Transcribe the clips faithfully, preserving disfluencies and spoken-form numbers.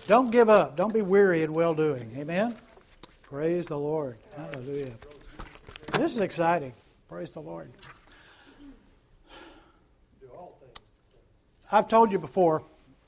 Don't give up. Don't be weary in well-doing. Amen? Praise the Lord. Hallelujah. This is exciting. Praise the Lord. I've told you before,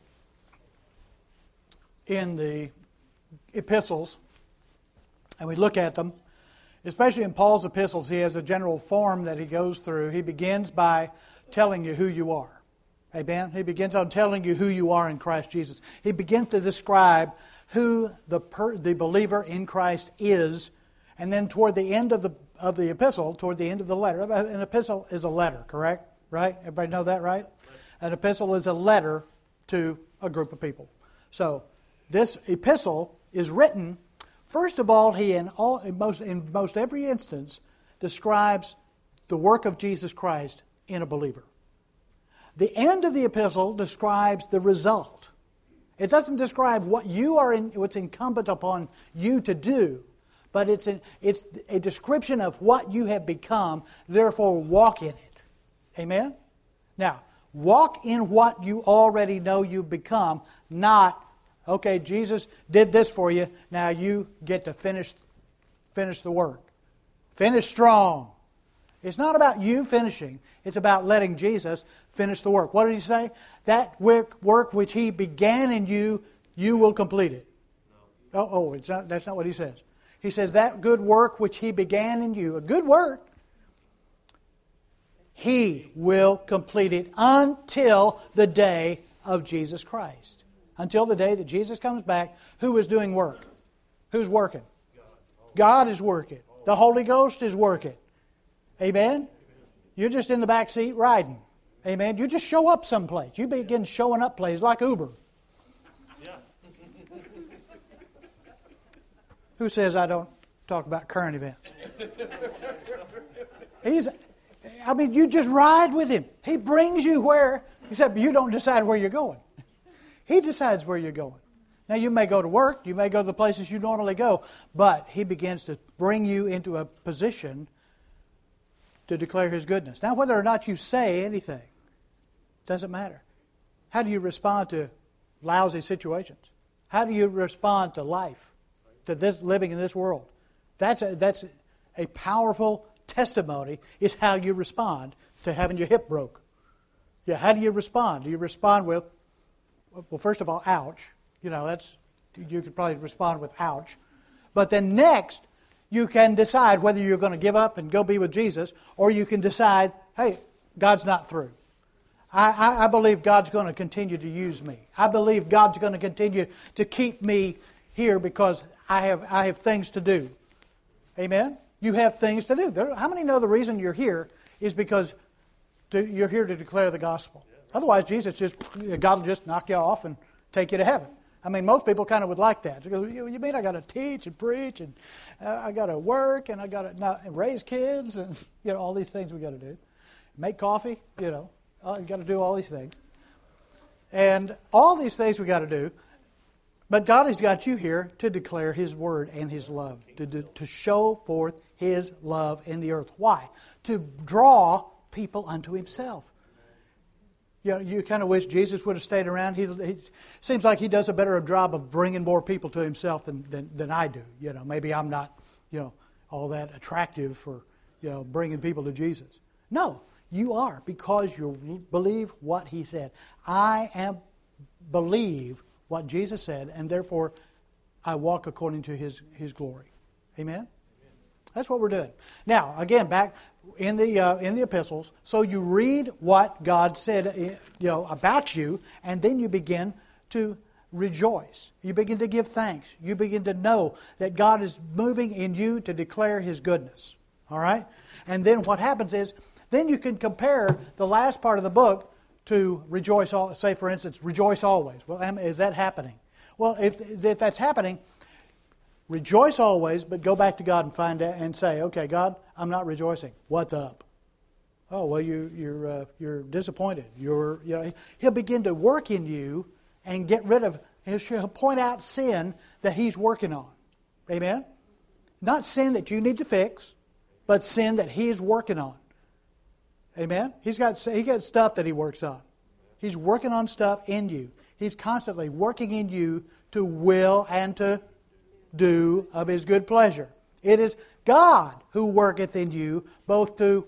in the epistles, and we look at them, especially in Paul's epistles, he has a general form that he goes through. He begins by telling you who you are. Amen? He begins on telling you who you are in Christ Jesus. He begins to describe who the per, the believer in Christ is, and then toward the end of the of the epistle, toward the end of the letter. An epistle is a letter, correct? Right? Everybody know that, right? An epistle is a letter to a group of people. So, this epistle is written, first of all, he in all in most in most every instance describes the work of Jesus Christ in a believer. The end of the epistle describes the result. It doesn't describe what you are in, what's incumbent upon you to do, but it's a, it's a description of what you have become, therefore walk in it. Amen? Now, walk in what you already know you've become, not, okay, Jesus did this for you, now you get to finish, finish the work. Finish strong. It's not about you finishing. It's about letting Jesus finish the work. What did he say? That work, work which he began in you, you will complete it. No. Oh, oh it's not, that's not what he says. He says that good work which he began in you, a good work, he will complete it until the day of Jesus Christ. Until the day that Jesus comes back, who is doing work? Who's working? God is working. The Holy Ghost is working. Amen? You're just in the back seat riding. Amen? You just show up someplace. You begin showing up places like Uber. Yeah. Who says I don't talk about current events? He's, I mean, you just ride with Him. He brings you where, except you don't decide where you're going. He decides where you're going. Now, you may go to work, you may go to the places you normally go, but He begins to bring you into a position to declare His goodness. Now, whether or not you say anything, doesn't matter. How do you respond to lousy situations? How do you respond to life, to this living in this world? That's a, that's a powerful testimony, is how you respond to having your hip broke. Yeah, how do you respond? Do you respond with, well, first of all, ouch. You know, that's, you could probably respond with ouch. But then next, you can decide whether you're going to give up and go be with Jesus, or you can decide, hey, God's not through. I, I, I believe God's going to continue to use me. I believe God's going to continue to keep me here because I have I have things to do. Amen? You have things to do. There, how many know the reason you're here is because to, you're here to declare the gospel? Otherwise, Jesus just, God will just knock you off and take you to heaven. I mean, most people kind of would like that. You mean I got to teach and preach, and uh, I got to work, and I got to raise kids, and you know all these things we got to do. Make coffee, you know, uh, you got to do all these things, and all these things we got to do. But God has got you here to declare His word and His love, to do, to show forth His love in the earth. Why? To draw people unto Himself. You know, you kind of wish Jesus would have stayed around. He, he seems like He does a better job of bringing more people to Himself than, than than I do. You know, maybe I'm not, you know, all that attractive for, you know, bringing people to Jesus. No, you are, because you believe what He said. I am believe what Jesus said, and therefore I walk according to His His glory. Amen. That's what we're doing. Now, again, back in the uh, in the epistles, so you read what God said, you know, about you, and then you begin to rejoice. You begin to give thanks. You begin to know that God is moving in you to declare His goodness. All right? And then what happens is, then you can compare the last part of the book to rejoice. All, say, for instance, rejoice always. Well, is that happening? Well, if if that's happening, rejoice always, but go back to God and find out and say, okay, God, I'm not rejoicing. What's up? Oh, well, you, you're uh, you're disappointed. You're you know, He'll begin to work in you and get rid of. He'll point out sin that He's working on. Amen. Not sin that you need to fix, but sin that He's working on. Amen. He's got he got stuff that He works on. He's working on stuff in you. He's constantly working in you to will and to do of His good pleasure. It is God who worketh in you both to...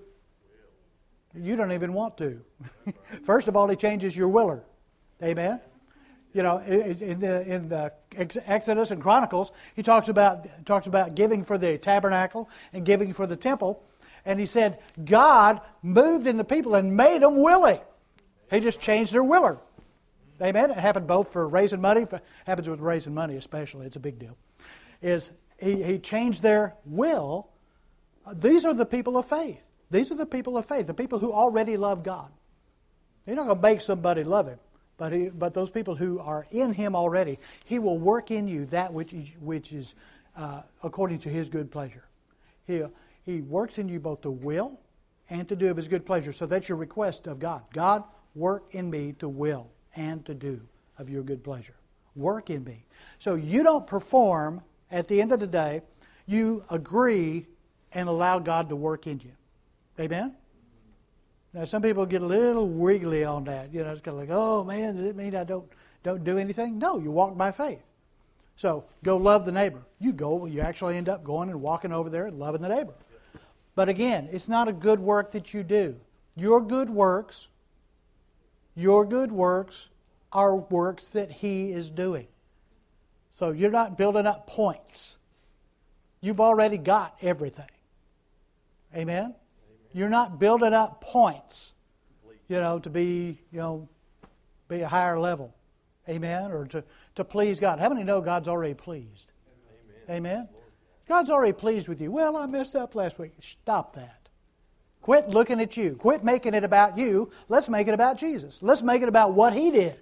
You don't even want to. First of all, He changes your willer. Amen? You know, in the, in the Exodus and Chronicles, He talks about, talks about giving for the tabernacle and giving for the temple. And He said, God moved in the people and made them willing. He just changed their willer. Amen? It happened both for raising money. It happens with raising money especially. It's a big deal. Is he, he changed their will. These are the people of faith. These are the people of faith. The people who already love God. You're not going to make somebody love Him. But he, but those people who are in Him already, He will work in you that which is, which is uh, according to His good pleasure. He, he works in you both to will and to do of His good pleasure. So that's your request of God. God, work in me to will and to do of your good pleasure. Work in me. So you don't perform at the end of the day. You agree and allow God to work in you. Amen? Now, some people get a little wiggly on that. You know, it's kind of like, oh, man, does it mean I don't don't do anything? No, you walk by faith. So, go love the neighbor. You go, you actually end up going and walking over there and loving the neighbor. But again, it's not a good work that you do. Your good works, your good works are works that He is doing. So, you're not building up points. You've already got everything. Amen? You're not building up points, you know, to be, you know, be a higher level. Amen? Or to, to please God. How many know God's already pleased? Amen? Amen? God's already pleased with you. Well, I messed up last week. Stop that. Quit looking at you. Quit making it about you. Let's make it about Jesus. Let's make it about what He did.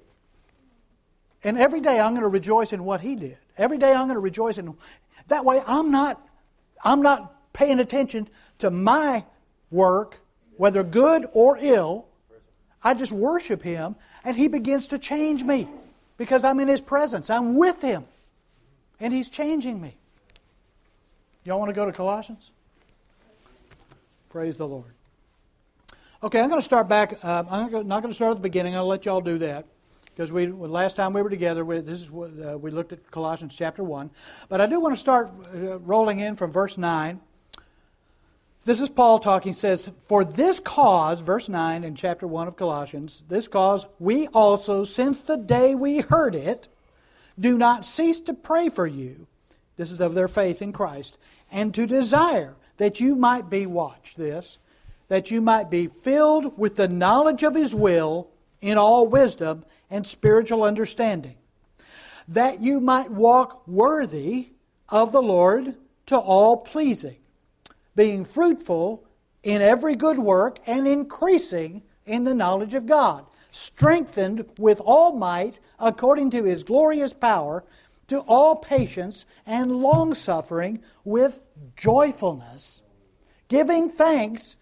And every day I'm going to rejoice in what He did. Every day I'm going to rejoice in... That way I'm not, I'm not paying attention to my work, whether good or ill. I just worship Him, and He begins to change me because I'm in His presence. I'm with Him, and He's changing me. Y'all want to go to Colossians? Praise the Lord. Okay, I'm going to start back. Uh, I'm not going to start at the beginning. I'll let y'all do that because we last time we were together, we, this is what uh, we looked at Colossians chapter one. But I do want to start uh, rolling in from verse nine. This is Paul talking, says, for this cause, verse nine in chapter one of Colossians, this cause we also, since the day we heard it, do not cease to pray for you. This is of their faith in Christ. And to desire that you might be, watch this, that you might be filled with the knowledge of His will in all wisdom and spiritual understanding. That you might walk worthy of the Lord to all pleasing, being fruitful in every good work and increasing in the knowledge of God, strengthened with all might according to His glorious power, to all patience and long-suffering with joyfulness, giving thanks,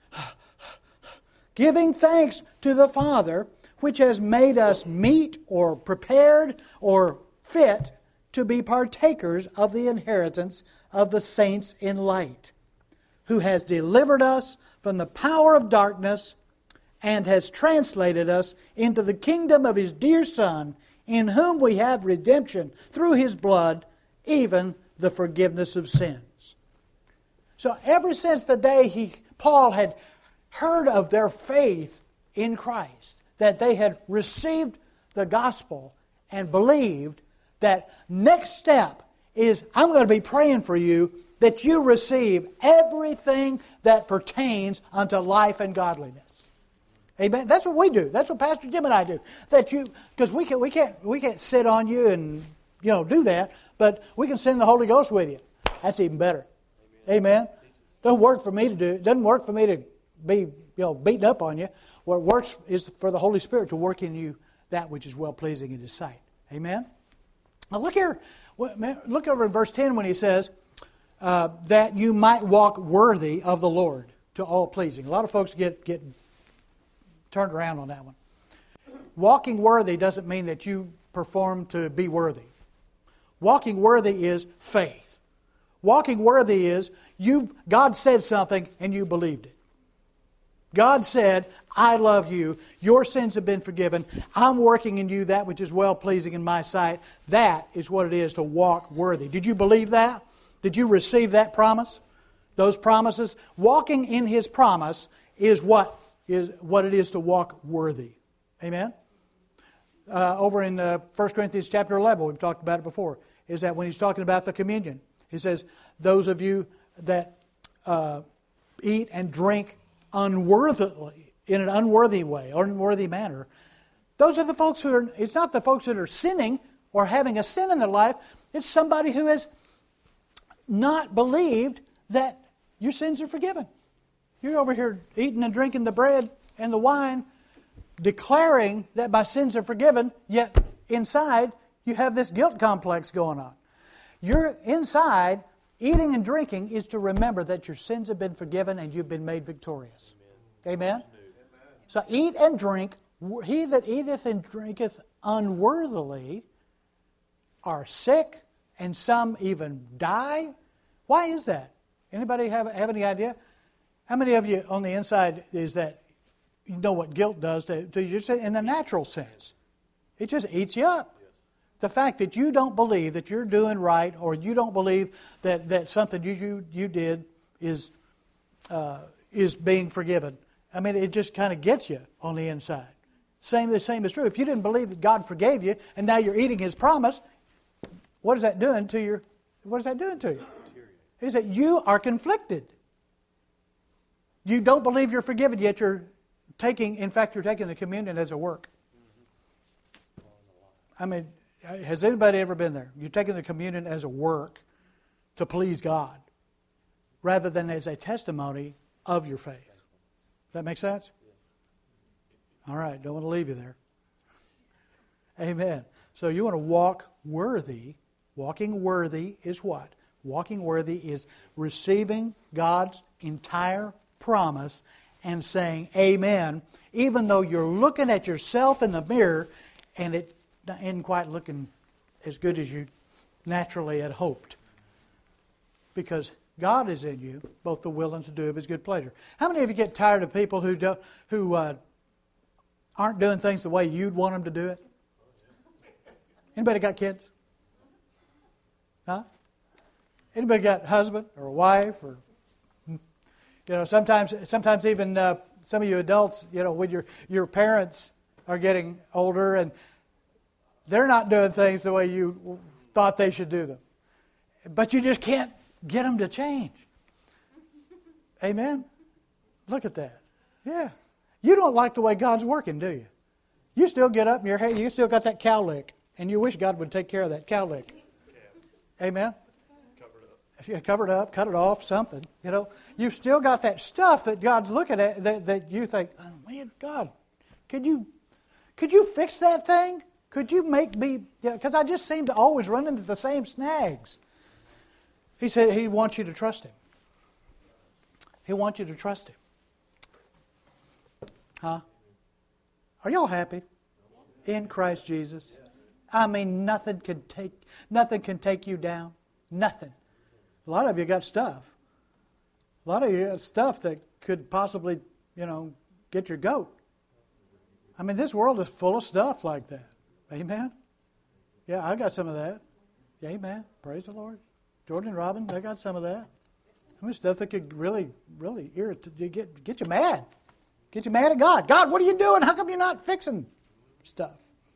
giving thanks to the Father, which has made us meet or prepared or fit to be partakers of the inheritance of the saints in light, who has delivered us from the power of darkness and has translated us into the kingdom of His dear Son, in whom we have redemption through His blood, even the forgiveness of sins. So ever since the day he, Paul had heard of their faith in Christ, that they had received the gospel and believed, that next step is, I'm going to be praying for you that you receive everything that pertains unto life and godliness. Amen. That's what we do. That's what Pastor Jim and I do. That you, because we can, we can't, we can't sit on you and you know do that, but we can send the Holy Ghost with you. That's even better. Amen. Amen. Doesn't work for me to do. It doesn't work for me to be you know beaten up on you. What works is for the Holy Spirit to work in you that which is well pleasing in His sight. Amen. Now look here. Look over in verse ten when he says, Uh, that you might walk worthy of the Lord to all pleasing. A lot of folks get, get turned around on that one. Walking worthy doesn't mean that you perform to be worthy. Walking worthy is faith. Walking worthy is you. God said something and you believed it. God said, I love you. Your sins have been forgiven. I'm working in you that which is well-pleasing in my sight. That is what it is to walk worthy. Did you believe that? Did you receive that promise? Those promises? Walking in His promise is what is what it is to walk worthy. Amen? Uh, over in uh, First Corinthians chapter eleven, we've talked about it before, is that when he's talking about the communion, he says, those of you that uh, eat and drink unworthily, in an unworthy way, or unworthy manner, those are the folks who are, it's not the folks that are sinning or having a sin in their life, it's somebody who has not believed that your sins are forgiven. You're over here eating and drinking the bread and the wine, declaring that my sins are forgiven, yet inside you have this guilt complex going on. You're inside, eating and drinking is to remember that your sins have been forgiven and you've been made victorious. Amen? Amen? So eat and drink. He that eateth and drinketh unworthily are sick, and some even die. Why is that? Anybody have, have any idea? How many of you on the inside is that you know what guilt does to, to you just in the natural sense? It just eats you up. The fact that you don't believe that you're doing right, or you don't believe that, that something you, you you did is uh, is being forgiven. I mean, it just kind of gets you on the inside. Same the same is true. If you didn't believe that God forgave you, and now you're eating His promise, what is that doing to your? What is that doing to you? Is that you are conflicted. You don't believe you're forgiven, yet you're taking. In fact, you're taking the communion as a work. I mean. Has anybody ever been there? You're taking the communion as a work to please God rather than as a testimony of your faith. Does that make sense? All right, don't want to leave you there. Amen. So you want to walk worthy. Walking worthy is what? Walking worthy is receiving God's entire promise and saying amen, even though you're looking at yourself in the mirror and it isn't quite looking as good as you naturally had hoped. Because God is in you, both the will and to do of His good pleasure. How many of you get tired of people who do, who uh, aren't doing things the way you'd want them to do it? Anybody got kids? Huh? Anybody got a husband or a wife? Or you know, sometimes sometimes even uh, some of you adults, you know, when your your parents are getting older and they're not doing things the way you thought they should do them. But you just can't get them to change. Amen? Look at that. Yeah. You don't like the way God's working, do you? You still get up in your hair, you still got that cowlick, and you wish God would take care of that cowlick. Amen? Cover it up. Yeah, cover it up, cut it off, something. You know, you've still got that stuff that God's looking at that, that you think, oh, man, God, could you, could you fix that thing? Could you make me, because I just seem to always run into the same snags. He said He wants you to trust Him. He wants you to trust Him. Huh? Are y'all happy? In Christ Jesus? I mean, nothing can take, nothing can take you down. Nothing. A lot of you got stuff. A lot of you got stuff that could possibly, you know, get your goat. I mean, this world is full of stuff like that. Amen? Yeah, I got some of that. Amen. Praise the Lord. Jordan and Robin, they got some of that. I mean, stuff that could really, really irritate, get, get you mad. Get you mad at God. God, what are you doing? How come you're not fixing stuff?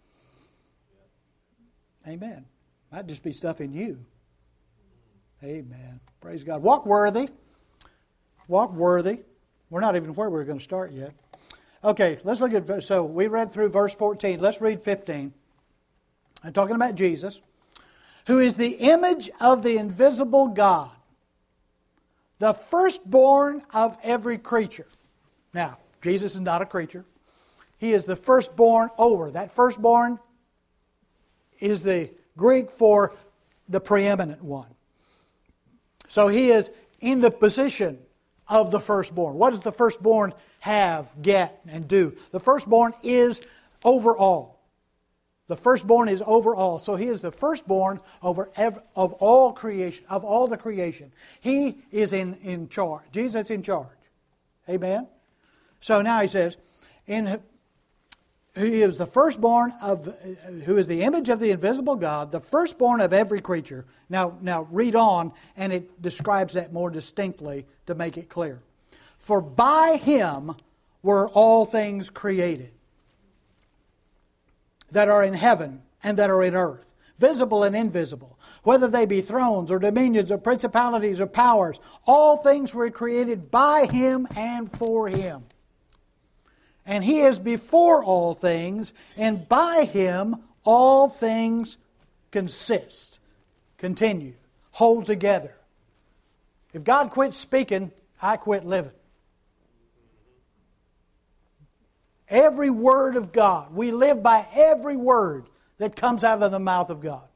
Amen. Might just be stuff in you. Amen. Praise God. Walk worthy. Walk worthy. We're not even where we're going to start yet. Okay, let's look at, so we read through verse fourteen. Let's read fifteen. I'm talking about Jesus, who is the image of the invisible God, the firstborn of every creature. Now, Jesus is not a creature. He is the firstborn over. That firstborn is the Greek for the preeminent one. So He is in the position of the firstborn. What does the firstborn have, get, and do? The firstborn is over all. The firstborn is over all. So He is the firstborn over ev- of all creation, of all the creation. He is in, in charge. Jesus is in charge. Amen? So now he says, in He is the firstborn of, who is the image of the invisible God, the firstborn of every creature. Now, now read on, and it describes that more distinctly to make it clear. For by Him were all things created, that are in heaven and that are in earth, visible and invisible, whether they be thrones or dominions or principalities or powers. All things were created by Him and for Him. And He is before all things, and by Him all things consist, continue, hold together. If God quits speaking, I quit living. Every word of God. We live by every word that comes out of the mouth of God.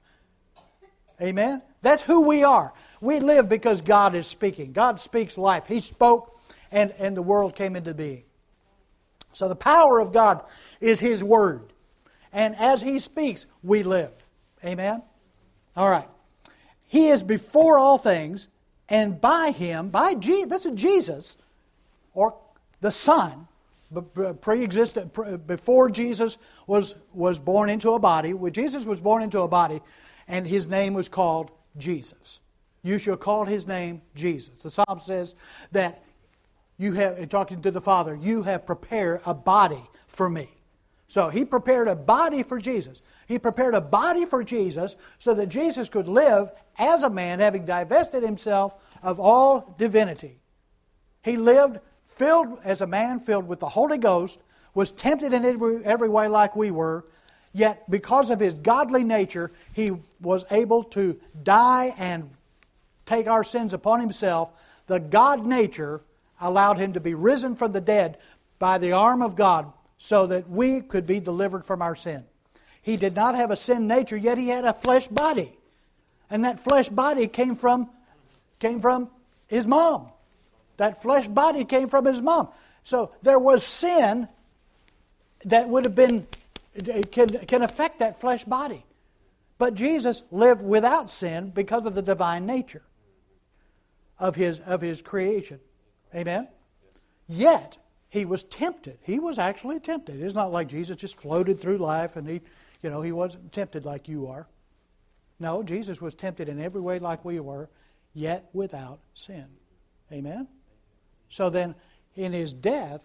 Amen? That's who we are. We live because God is speaking. God speaks life. He spoke, and, and the world came into being. So the power of God is His Word. And as He speaks, we live. Amen? All right. He is before all things, and by Him, by Jesus, this is Jesus, or the Son, pre-existed, before Jesus was, was born into a body. When Jesus was born into a body, and His name was called Jesus. You shall call His name Jesus. The Psalm says that you have, talking to the Father, you have prepared a body for me. So He prepared a body for Jesus. He prepared a body for Jesus so that Jesus could live as a man, having divested Himself of all divinity. He lived filled as a man, filled with the Holy Ghost, was tempted in every, every way like we were, yet because of His godly nature, He was able to die and take our sins upon Himself. The God nature allowed Him to be risen from the dead by the arm of God so that we could be delivered from our sin. He did not have a sin nature, yet He had a flesh body. And that flesh body came from, came from His mom. That flesh body came from His mom. So there was sin that would have been, can, can affect that flesh body. But Jesus lived without sin because of the divine nature of His, of His creation. Amen? Yet, He was tempted. He was actually tempted. It's not like Jesus just floated through life and He, you know, He wasn't tempted like you are. No, Jesus was tempted in every way like we were, yet without sin. Amen? So then, in His death,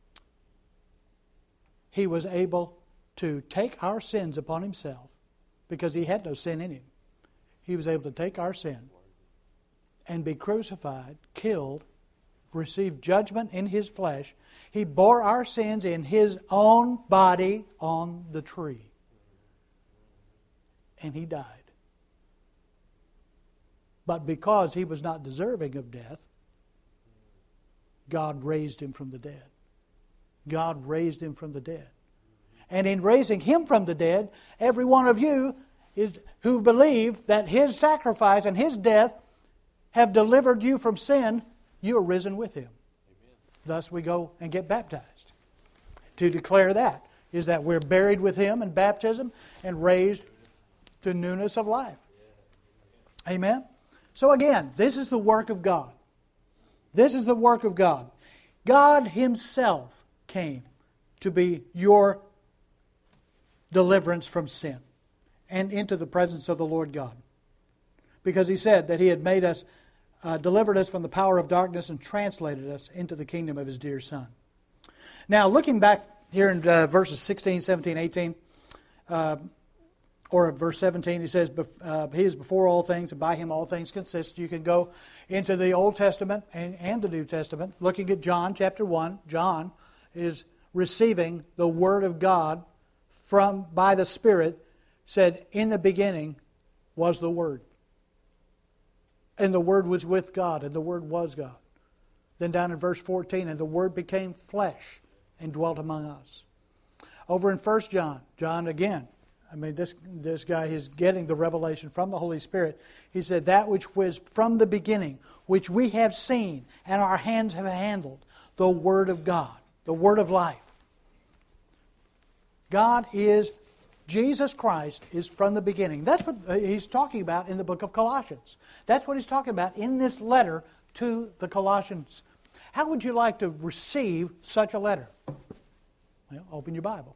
He was able to take our sins upon Himself because He had no sin in Him. He was able to take our sin and be crucified, killed, received judgment in His flesh. He bore our sins in His own body on the tree. And He died. But because He was not deserving of death, God raised Him from the dead. God raised Him from the dead. And in raising Him from the dead, every one of you is, who believe that His sacrifice and His death have delivered you from sin, you are risen with Him. Amen. Thus we go and get baptized. To declare that is that we're buried with Him in baptism and raised to newness of life. Amen? So again, this is the work of God. This is the work of God. God Himself came to be your deliverance from sin and into the presence of the Lord God. Because He said that He had made us Uh, delivered us from the power of darkness and translated us into the kingdom of His dear Son. Now, looking back here in uh, verses sixteen, seventeen, eighteen, uh, or verse seventeen, he says, uh, He is before all things, and by Him all things consist. You can go into the Old Testament and, and the New Testament, looking at John chapter one. John is receiving the Word of God from by the Spirit, said, in the beginning was the Word. And the Word was with God, and the Word was God. Then down in verse fourteen, and the Word became flesh and dwelt among us. Over in First John, John again, I mean, this, this guy is getting the revelation from the Holy Spirit. He said, that which was from the beginning, which we have seen, and our hands have handled, the Word of God, the Word of life. God is Jesus Christ is from the beginning. That's what he's talking about in the book of Colossians. That's what he's talking about in this letter to the Colossians. How would you like to receive such a letter? Well, open your Bible.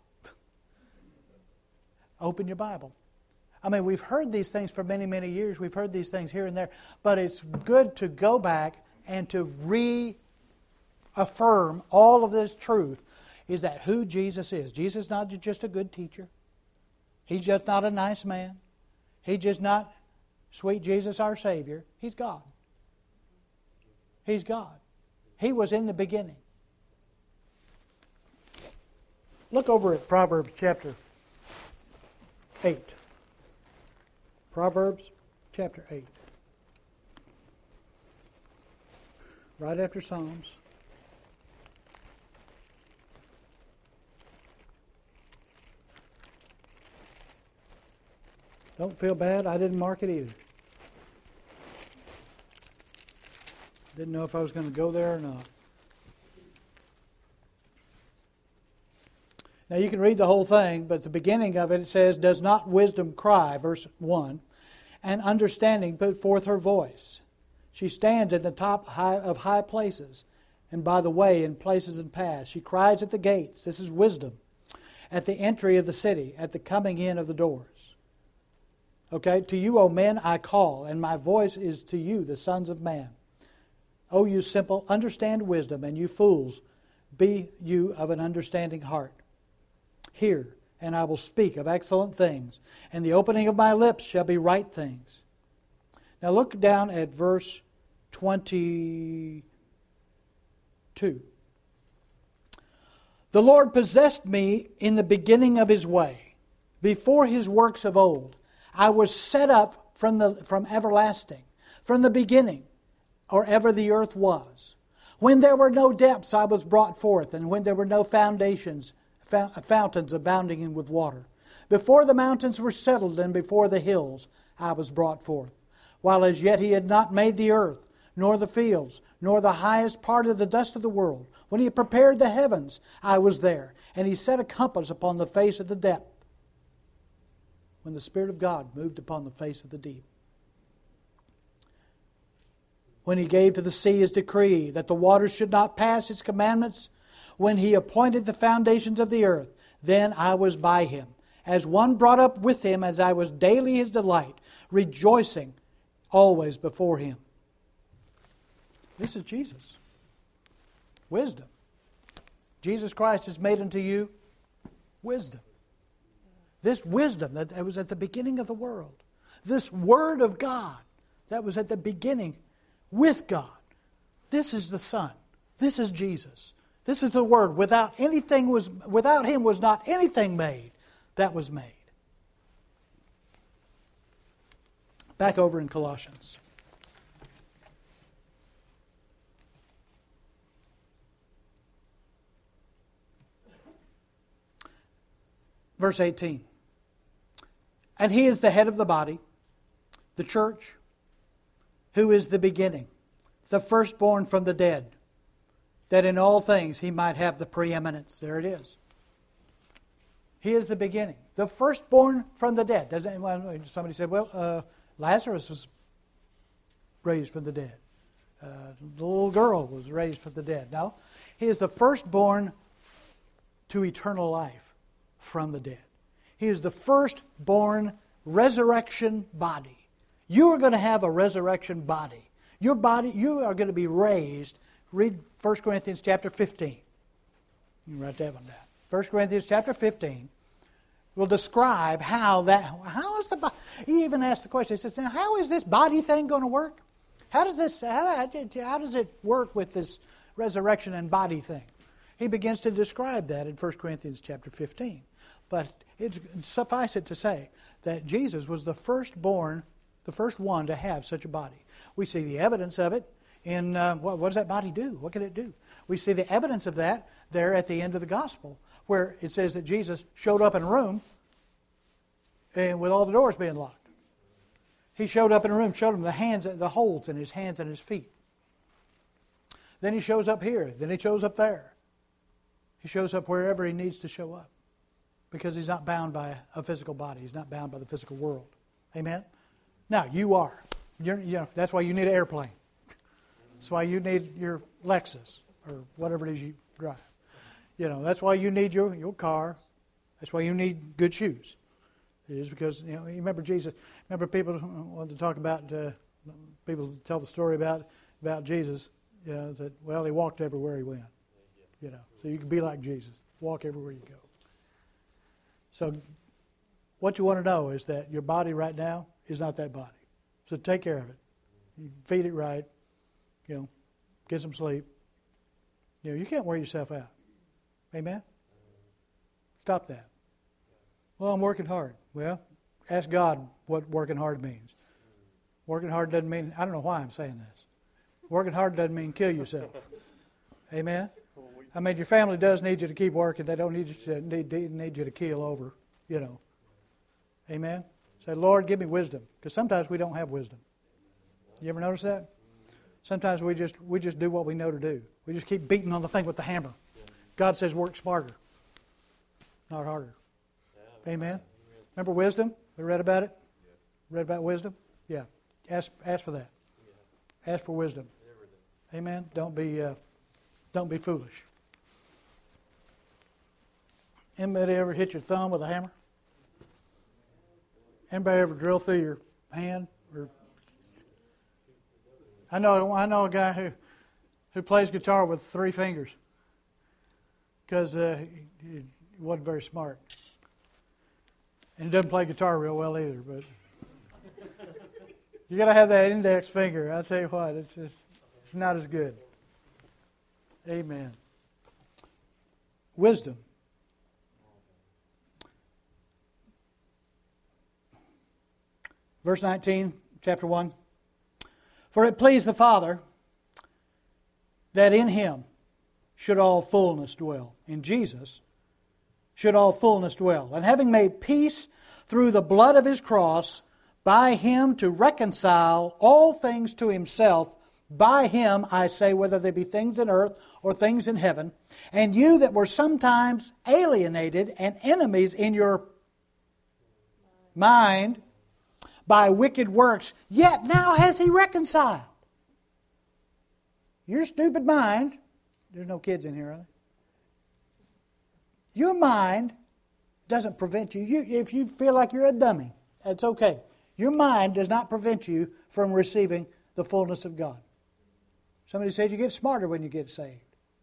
Open your Bible. I mean, we've heard these things for many, many years. We've heard these things here and there. But it's good to go back and to reaffirm all of this truth, is that who Jesus is. Jesus is not just a good teacher. He's just not a nice man. He's just not sweet Jesus our Savior. He's God. He's God. He was in the beginning. Look over at Proverbs chapter eight. Proverbs chapter eight. Right after Psalms. Don't feel bad. I didn't mark it either. Didn't know if I was going to go there or not. Now you can read the whole thing, but at the beginning of it, it says, "Does not wisdom cry," verse one, "and understanding put forth her voice? She stands at the top high of high places, and by the way in places and paths. She cries at the gates," this is wisdom, "at the entry of the city, at the coming in of the doors." Okay, "To you, O men, I call, and my voice is to you, the sons of man. O you simple, understand wisdom, and you fools, be you of an understanding heart. Hear, and I will speak of excellent things, and the opening of my lips shall be right things." Now look down at verse twenty-two. "The Lord possessed me in the beginning of His way, before His works of old. I was set up from the from everlasting, from the beginning, or ever the earth was. When there were no depths, I was brought forth, and when there were no foundations, fountains abounding with water. Before the mountains were settled, and before the hills, I was brought forth. While as yet He had not made the earth, nor the fields, nor the highest part of the dust of the world. When He had prepared the heavens, I was there, and He set a compass upon the face of the depth." When the Spirit of God moved upon the face of the deep. "When He gave to the sea His decree, that the waters should not pass His commandments. When He appointed the foundations of the earth, then I was by Him, as one brought up with Him, as I was daily His delight, rejoicing always before Him." This is Jesus. Wisdom. Jesus Christ has made unto you wisdom. This wisdom that was at the beginning of the world. This Word of God that was at the beginning with God. This is the Son. This is Jesus. This is the Word. Without anything was without Him was not anything made that was made. Back over in Colossians. Verse eighteen. "And He is the head of the body, the church, who is the beginning, the firstborn from the dead, that in all things He might have the preeminence." There it is. He is the beginning, the firstborn from the dead. Does anyone, somebody said, well, uh, Lazarus was raised from the dead. Uh, the little girl was raised from the dead. No, He is the firstborn to eternal life from the dead. He is the firstborn resurrection body. You are going to have a resurrection body. Your body, you are going to be raised. Read First Corinthians chapter fifteen. You can write that one down. First Corinthians chapter fifteen will describe how that, how is the body, he even asked the question, he says, now how is this body thing going to work? How does this, how, how does it work with this resurrection and body thing? He begins to describe that in First Corinthians chapter fifteen. But it's, suffice it to say that Jesus was the firstborn, the first one to have such a body. We see the evidence of it in, uh, what, what does that body do? What can it do? We see the evidence of that there at the end of the gospel, where it says that Jesus showed up in a room and with all the doors being locked. He showed up in a room, showed them the hands, the holes in His hands and His feet. Then He shows up here. Then He shows up there. He shows up wherever He needs to show up, because He's not bound by a physical body. He's not bound by the physical world. Amen? Now, you are. You're, you know, that's why you need an airplane. That's why you need your Lexus. or whatever it is you drive. You know, that's why you need your, your car. That's why you need good shoes. It is because, you know, you remember Jesus, remember people want to talk about, uh, people tell the story about, about Jesus, you know, that, well, he walked everywhere he went. You know, so you can be like Jesus. Walk everywhere you go. So what you want to know is that your body right now is not that body. So take care of it. You feed it right. You know, get some sleep. You know, you can't wear yourself out. Amen? Stop that. Well, I'm working hard. Well, ask God what working hard means. Working hard doesn't mean, I don't know why I'm saying this. Working hard doesn't mean kill yourself. Amen? I mean, your family does need you to keep working. They don't need you to need, need you to keel over, you know. Amen? Say, Lord, give me wisdom. Because sometimes we don't have wisdom. You ever notice that? Sometimes we just we just do what we know to do. We just keep beating on the thing with the hammer. God says work smarter, not harder. Amen? Remember wisdom? We read about it? Read about wisdom? Yeah. Ask ask for that. Ask for wisdom. Amen? Don't be uh, don't be foolish. Anybody ever hit your thumb with a hammer? Anybody ever drill through your hand? Or I know I know a guy who who plays guitar with three fingers because uh, he, he wasn't very smart, and he doesn't play guitar real well either. But you got to have that index finger. I'll tell you what, it's just it's not as good. Amen. Wisdom. Verse nineteen, chapter one. For it pleased the Father that in Him should all fullness dwell. In Jesus should all fullness dwell. And having made peace through the blood of His cross, by Him to reconcile all things to Himself, by Him, I say, whether they be things in earth or things in heaven, and you that were sometimes alienated and enemies in your mind by wicked works, yet now has He reconciled. Your stupid mind, there's no kids in here, are there? Your mind doesn't prevent you. you. If you feel like you're a dummy, that's okay. Your mind does not prevent you from receiving the fullness of God. Somebody said you get smarter when you get saved.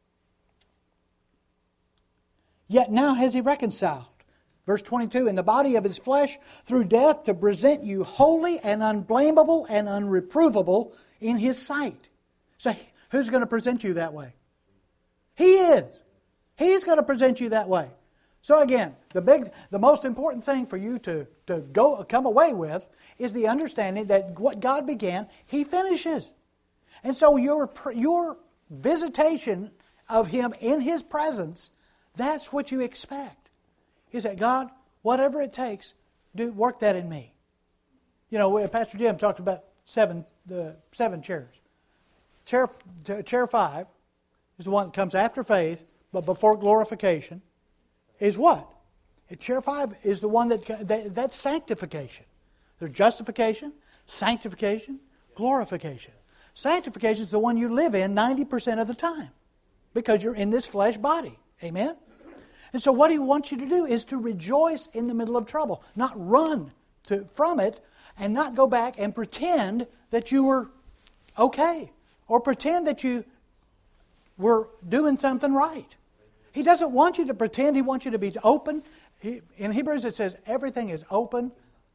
Yet now has He reconciled. Verse twenty-two, in the body of His flesh through death to present you holy and unblameable and unreprovable in His sight. So who's going to present you that way? He is. He's going to present you that way. So again, the big, the most important thing for you to, to go come away with is the understanding that what God began, He finishes. And so your your visitation of Him in His presence, that's what you expect. Is that God, whatever it takes, do work that in me. You know, Pastor Jim talked about seven the seven chairs. Chair chair five is the one that comes after faith, but before glorification. Is what? Chair five is the one that, that that's sanctification. There's justification, sanctification, glorification. Sanctification is the one you live in ninety percent of the time because you're in this flesh body. Amen? And so what He wants you to do is to rejoice in the middle of trouble, not run to, from it and not go back and pretend that you were okay or pretend that you were doing something right. He doesn't want you to pretend. He wants you to be open. He, in Hebrews it says everything is open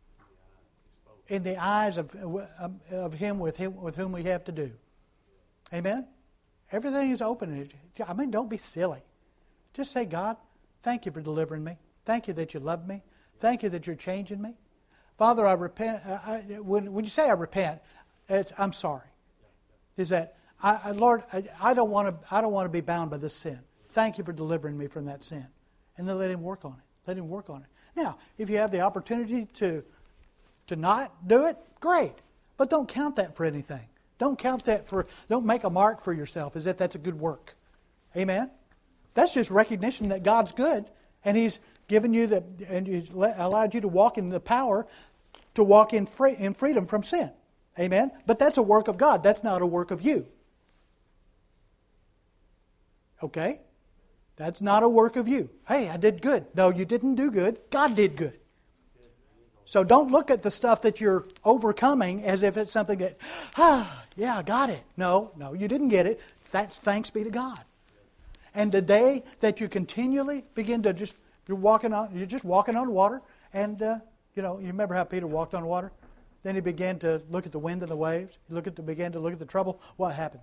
in the eyes of, of Him with Him with whom we have to do. Amen? Everything is open. I mean, don't be silly. Just say, God, thank You for delivering me. Thank You that You love me. Thank You that You're changing me. Father, I repent. I, when, when you say I repent, it's, I'm sorry. Is that, I, I, Lord, I, I don't want to. I don't want to be bound by this sin. Thank You for delivering me from that sin. And then let Him work on it. Let Him work on it. Now, if you have the opportunity to, to not do it, great. But don't count that for anything. Don't count that for, don't make a mark for yourself as if that's a good work. Amen? That's just recognition that God's good, and He's given you the, and He's allowed you to walk in the power to walk in free, in freedom from sin. Amen? But that's a work of God. That's not a work of you. Okay? That's not a work of you. Hey, I did good. No, you didn't do good. God did good. So don't look at the stuff that you're overcoming as if it's something that, ah, yeah, I got it. No, no, you didn't get it. That's thanks be to God. And the day that you continually begin to just, you're walking on, you're just walking on water, and uh, you know, you remember how Peter walked on water? Then he began to look at the wind and the waves. He look at the, began to look at the trouble. What happened?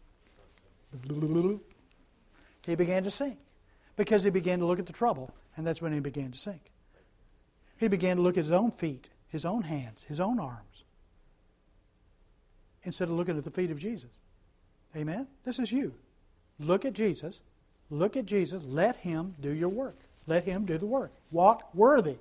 He began to sink because he began to look at the trouble, and that's when he began to sink. He began to look at his own feet, his own hands, his own arms, instead of looking at the feet of Jesus. Amen? This is you. Look at Jesus. Look at Jesus. Let Him do your work. Let Him do the work. Walk worthy.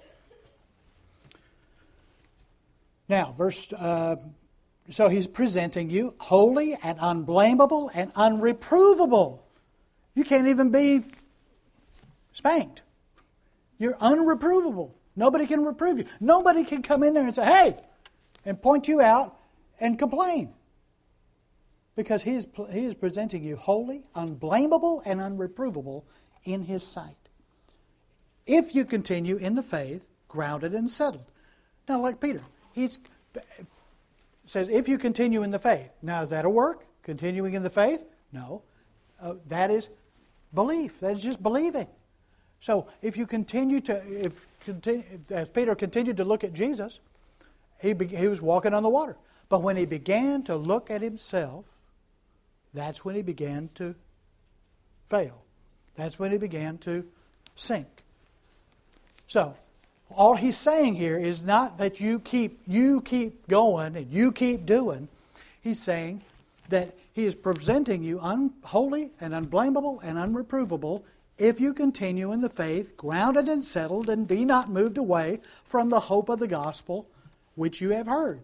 Now, verse. Uh, so He's presenting you holy and unblameable and unreprovable. You can't even be spanked. You're unreprovable. Nobody can reprove you. Nobody can come in there and say, hey, and point you out and complain. Because he is, he is presenting you holy, unblameable, and unreprovable in His sight. If you continue in the faith, grounded and settled. Now, like Peter, he says, if you continue in the faith. Now, is that a work? Continuing in the faith? No. Uh, that is belief. That is just believing. So, if you continue to, if continue, as Peter continued to look at Jesus, he be, he was walking on the water. But when he began to look at himself, that's when he began to fail. That's when he began to sink. So, all he's saying here is not that you keep you keep going and you keep doing. He's saying that he is presenting you unholy and unblameable and unreprovable if you continue in the faith, grounded and settled, and be not moved away from the hope of the gospel which you have heard,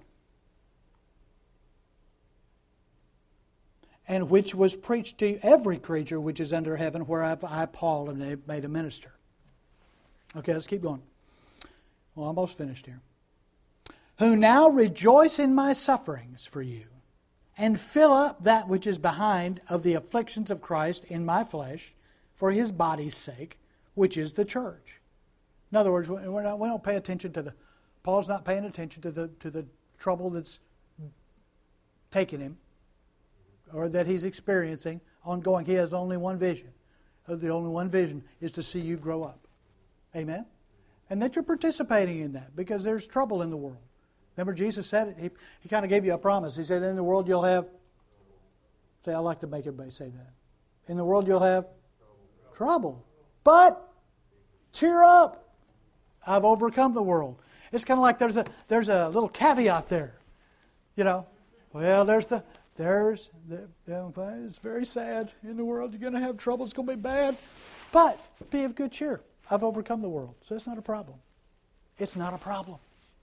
and which was preached to every creature which is under heaven, whereof I, Paul, am made a minister. Okay, let's keep going. Well, almost finished here. Who now rejoice in my sufferings for you, and fill up that which is behind of the afflictions of Christ in my flesh, for His body's sake, which is the church. In other words, we're not, we don't pay attention to the... Paul's not paying attention to the to the trouble that's taking him, or that he's experiencing ongoing. He has only one vision. The only one vision is to see you grow up. Amen? And that you're participating in that, because there's trouble in the world. Remember, Jesus said it. He, he kind of gave you a promise. He said, in the world you'll have... Say, I like to make everybody say that. In the world you'll have trouble. But cheer up. I've overcome the world. It's kind of like there's a there's a little caveat there. You know, well, there's the there's the you know, it's very sad in the world. You're going to have trouble. It's going to be bad, but be of good cheer. I've overcome the world, so it's not a problem. It's not a problem.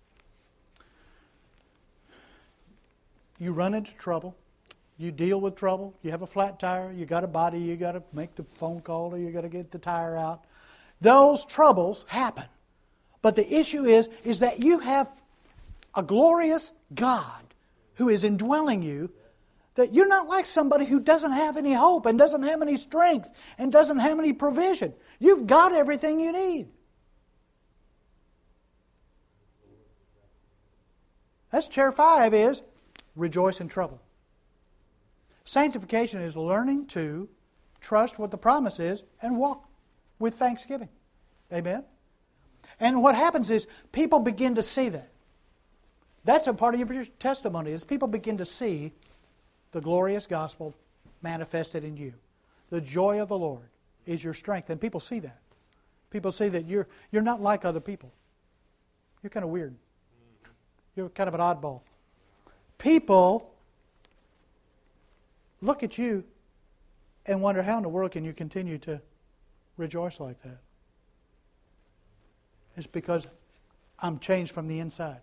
You run into trouble. You deal with trouble. You have a flat tire. You got a body. You got to make the phone call, or you got to get the tire out. Those troubles happen. But the issue is, is that you have a glorious God who is indwelling you, that you're not like somebody who doesn't have any hope and doesn't have any strength and doesn't have any provision. You've got everything you need. That's chair five is rejoice in trouble. Sanctification is learning to trust what the promise is and walk with thanksgiving. Amen? And what happens is people begin to see that. That's a part of your testimony, is people begin to see the glorious gospel manifested in you. The joy of the Lord is your strength. And people see that. People see that you're you're not like other people. You're kind of weird. You're kind of an oddball. People look at you and wonder, how in the world can you continue to rejoice like that? It's because I'm changed from the inside.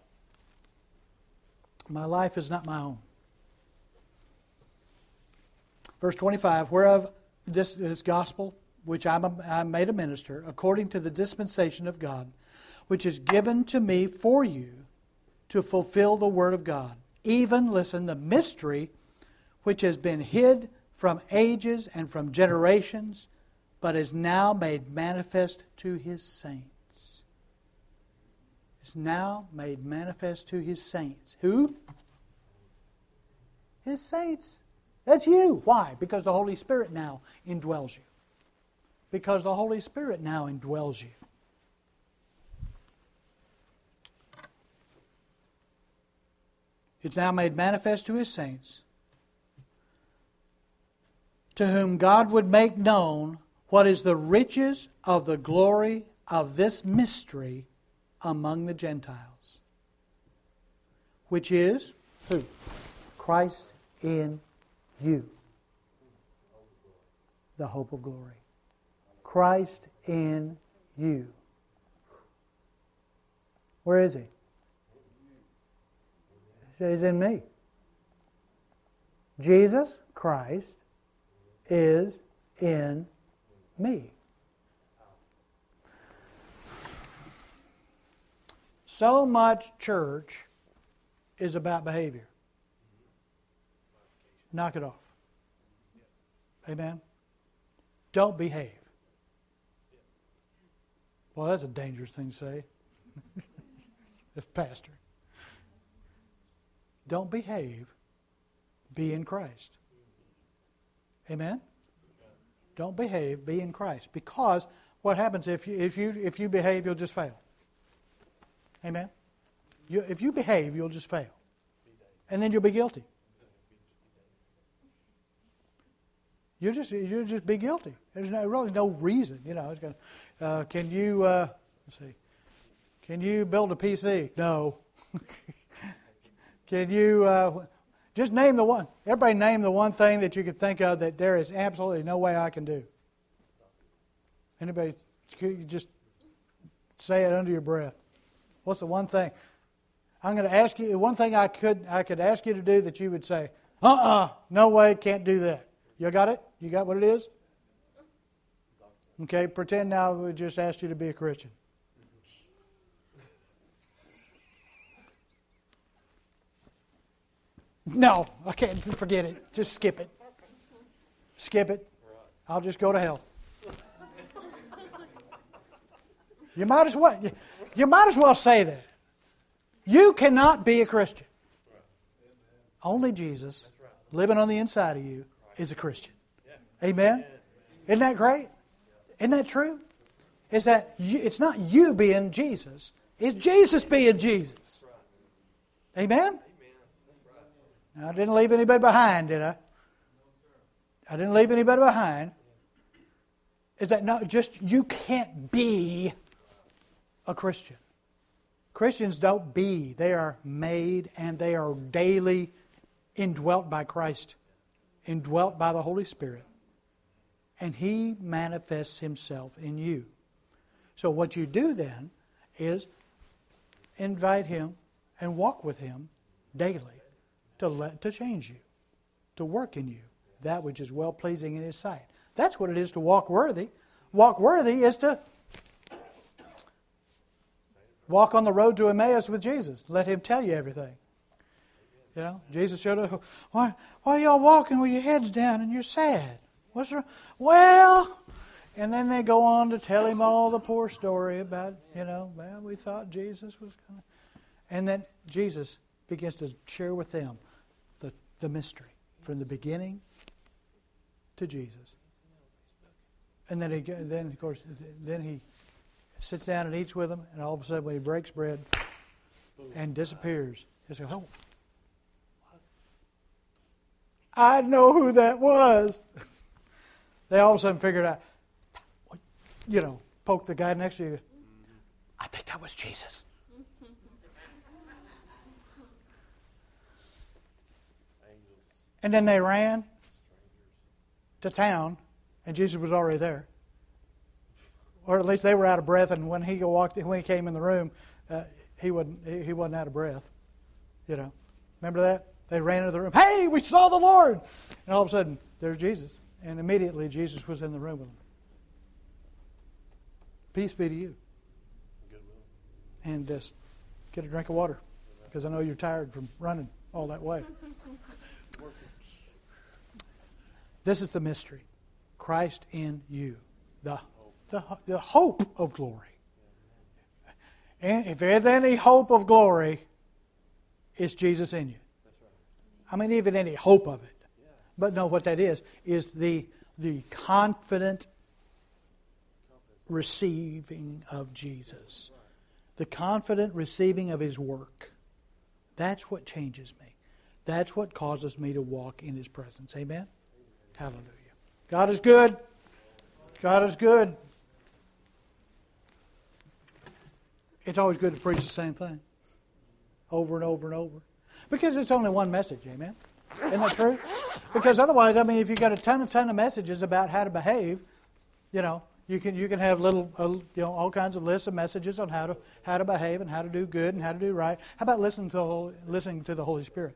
My life is not my own. Verse twenty-five, whereof this, this gospel, which I'm, a, I'm made a minister, according to the dispensation of God, which is given to me for you to fulfill the word of God. Even, listen, the mystery which has been hid from ages and from generations, but is now made manifest to His saints. Is now made manifest to His saints. Who? His saints. That's you. Why? Because the Holy Spirit now indwells you. Because the Holy Spirit now indwells you. It's now made manifest to His saints, to whom God would make known what is the riches of the glory of this mystery among the Gentiles, which is, who? Christ in you, the hope of glory. Christ in you. Where is He? He's in me. Jesus Christ is in me. So much church is about behavior. Knock it off. Amen? Don't behave. Well, that's a dangerous thing to say. As pastor. Don't behave. Be in Christ. Amen? Don't behave. Be in Christ. Because what happens if you if you if you behave, you'll just fail. Amen? You, if you behave, you'll just fail. And then you'll be guilty. You just you just be guilty. There's no, really no reason, you know. It's gonna, uh, can you uh, let's see? Can you build a P C? No. Can you uh, just name the one? Everybody name the one thing that you could think of that there is absolutely no way I can do. Anybody? Just say it under your breath. What's the one thing? I'm going to ask you one thing I could I could ask you to do that you would say, uh-uh, no way, can't do that. You got it? You got what it is? Okay, pretend now we just asked you to be a Christian. No, I can't. Forget it. Just skip it. Skip it. I'll just go to hell. You might as well. You, you might as well say that. You cannot be a Christian. Only Jesus, living on the inside of you, is a Christian. Amen? Isn't that great? Isn't that true? Is that you, it's not you being Jesus. It's Jesus being Jesus. Amen? I didn't leave anybody behind, did I? I didn't leave anybody behind. Is that not just you can't be a Christian? Christians don't be. They are made and they are daily indwelt by Christ, indwelt by the Holy Spirit. And He manifests Himself in you. So what you do then is invite Him and walk with Him daily. To let, to change you, to work in you, that which is well-pleasing in His sight. That's what it is to walk worthy. Walk worthy is to walk on the road to Emmaus with Jesus. Let Him tell you everything. You know, Jesus showed up. Why, why are y'all walking with your heads down and you're sad? What's wrong? Well, and then they go on to tell Him all the poor story about, you know, well, we thought Jesus was coming. And then Jesus begins to share with them the, the mystery from the beginning to Jesus. And then, he, then of course, then He sits down and eats with them, and all of a sudden when He breaks bread and disappears, He says, oh, I know who that was. They all of a sudden figured out, you know, poke the guy next to you. I think that was Jesus. And then they ran to town, and Jesus was already there. Or at least they were out of breath, and when he walked, when he came in the room, uh, he wasn't he, he wasn't out of breath. You know, remember that? They ran into the room. Hey, we saw the Lord! And all of a sudden, there's Jesus, and immediately Jesus was in the room with them. Peace be to you. And just get a drink of water, because I know you're tired from running all that way. This is the mystery. Christ in you. The, the, the hope of glory. And if there's any hope of glory, it's Jesus in you. I mean, even any hope of it. But no, what that is, is the, the confident receiving of Jesus. The confident receiving of His work. That's what changes me. That's what causes me to walk in His presence. Amen? Hallelujah. God is good. God is good. It's always good to preach the same thing. Over and over and over. Because it's only one message. Amen? Isn't that true? Because otherwise, I mean, if you've got a ton, a ton of messages about how to behave, you know, you can you can have little, uh, you know, all kinds of lists of messages on how to how to behave and how to do good and how to do right. How about listening to the Holy, listening to the Holy Spirit?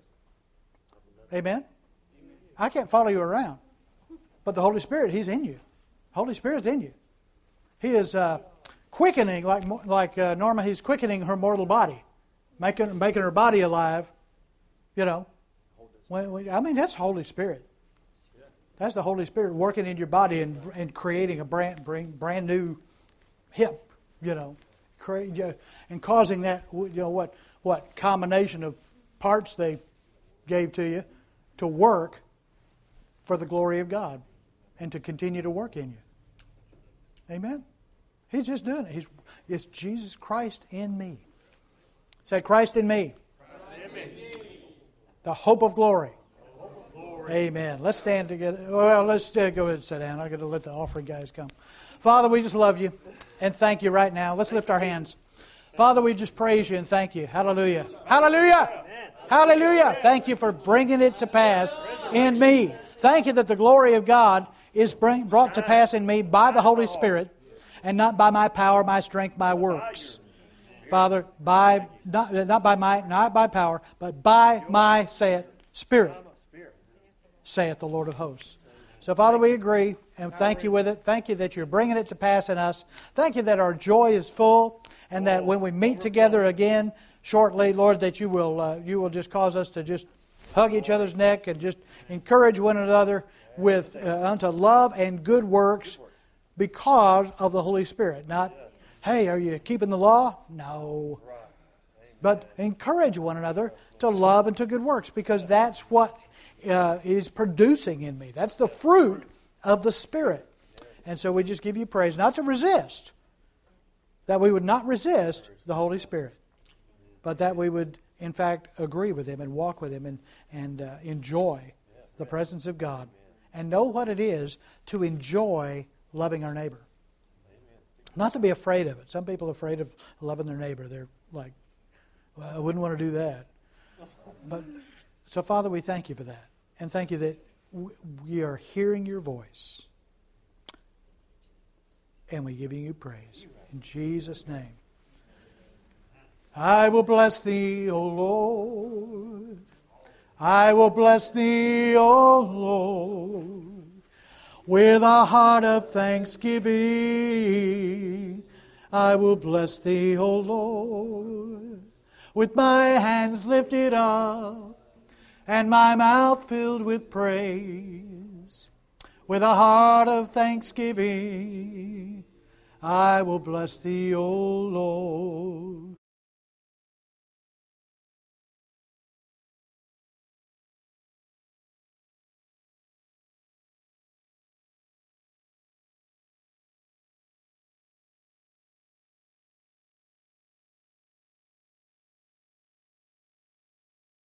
Amen? I can't follow you around, but the Holy Spirit, He's in you. Holy Spirit's in you. He is uh, quickening, like like uh, Norma. He's quickening her mortal body, making making her body alive. You know, when, when, I mean that's Holy Spirit. That's the Holy Spirit working in your body and, and creating a brand, brand new hip, you know, create, and causing that, you know, what what combination of parts they gave to you to work for the glory of God and to continue to work in you. Amen? He's just doing it. He's, it's Jesus Christ in me. Say, Christ in me. Christ in me. The hope of glory. Amen. Let's stand together. Well, let's uh, go ahead and sit down. I've got to let the offering guys come. Father, we just love you and thank you right now. Let's lift our hands. Father, we just praise you and thank you. Hallelujah. Hallelujah. Hallelujah. Thank you for bringing it to pass in me. Thank you that the glory of God is bring, brought to pass in me by the Holy Spirit and not by my power, my strength, my works. Father, by not, not by might, not by power, but by my, say it, Spirit, saith the Lord of hosts. So, Father, we agree and thank you with it. Thank you that you're bringing it to pass in us. Thank you that our joy is full and that when we meet together again shortly, Lord, that you will uh, you will just cause us to just hug each other's neck and just encourage one another with uh, unto love and good works because of the Holy Spirit. Not, hey, are you keeping the law? No. But encourage one another to love and to good works because that's what Uh, is producing in me. That's the fruit of the Spirit. And so we just give you praise, not to resist, that we would not resist the Holy Spirit, but that we would, in fact, agree with Him and walk with Him and, and uh, enjoy the presence of God and know what it is to enjoy loving our neighbor. Not to be afraid of it. Some people are afraid of loving their neighbor. They're like, well, I wouldn't want to do that. But so, Father, we thank you for that. And thank you that we are hearing your voice. And we're giving you praise. In Jesus' name. I will bless thee, O Lord. I will bless thee, O Lord. With a heart of thanksgiving. I will bless thee, O Lord. With my hands lifted up. And my mouth filled with praise, with a heart of thanksgiving, I will bless thee, O Lord.